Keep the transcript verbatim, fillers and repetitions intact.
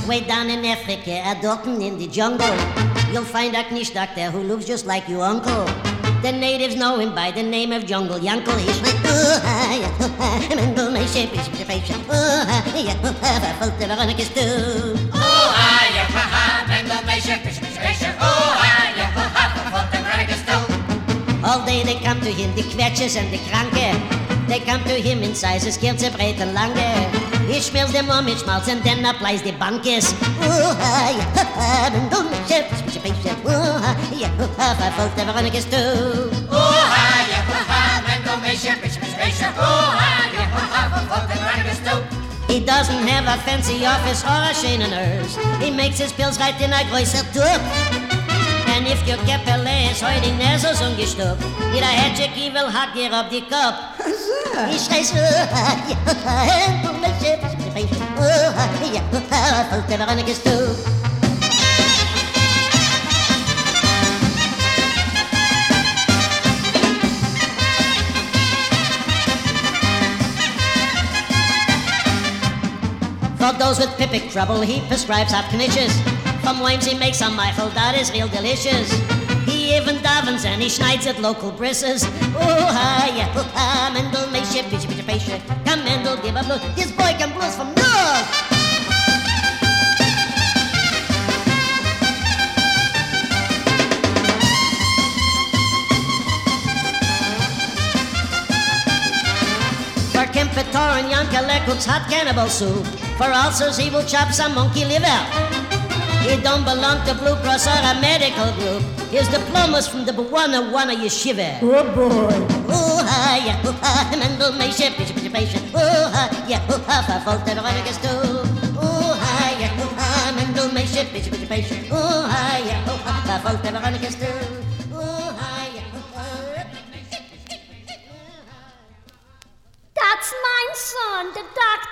way down in Africa, a Dalton in the jungle. You'll find a Knish doctor who looks just like your uncle. The natives know him by the name of Jungle Yankel. He's like, oh, hi, oh, hi, Mendel, my shape is your patient. Oh, hi, yeah, oh, hi, I felt the Veronica stew. Oh, hi, yeah, ha, ha, Mendel, my shape is your patient. Oh, hi, yeah, oh, hi, I felt the Veronica stew. All day they come to him, the Quetsches and the Kranke. They come to him in sizes, kurze, breit and lange. He smells them on his mouth and then applies the bankes. Oh, hi, ha, ha, Mendel, my shape is your patient. Oh, hi, yeah, oh, hi, I felt the Veronica stew. Oh, hi, yeah, ha, ha, Mendel, my shape is your patient. Oh, hi, yeah, oh, hi, I felt the Veronica stew. He doesn't have a fancy office or a chain and hers. He makes his pills right in a größer Tub. And if your Kapelle ist heute nicht so ungestoppt, jeder Hedgehog will hack dir auf die Kopf. Ich schrei so, ja, du mein Schiff, oh, ja, voll der Veronica stew. For those with pipic trouble, he prescribes hot knishes. From worms he makes a Michael, that is real delicious. He even davens and he schneids at local brisses. Oh, hi, yeah, oh, hi, Mendel, make shit, bitch, bitch, patient. Come, Mendel, give a blues. This boy can blues from North. For Kempetor and Yankele cooks hot cannibal soup. For ulcers he will chop some monkey liver. He don't belong to Blue Cross or a medical group. His diploma's from the Buwana Wana Yeshiva. Oh boy. Oh, hi, yeah, oh, hi, Mendel, my ship, bitch, bitch, patient. Oh, hi, yeah, oh, hi, I felt the Veronica stew. Oh, hi, yeah, oh, hi, Mendel, my ship, bitch, bitch, patient. Oh, hi, yeah, oh, hi, I felt the Veronica stew. Oh, hi, yeah, oh, hi. That's mein son, the doctor.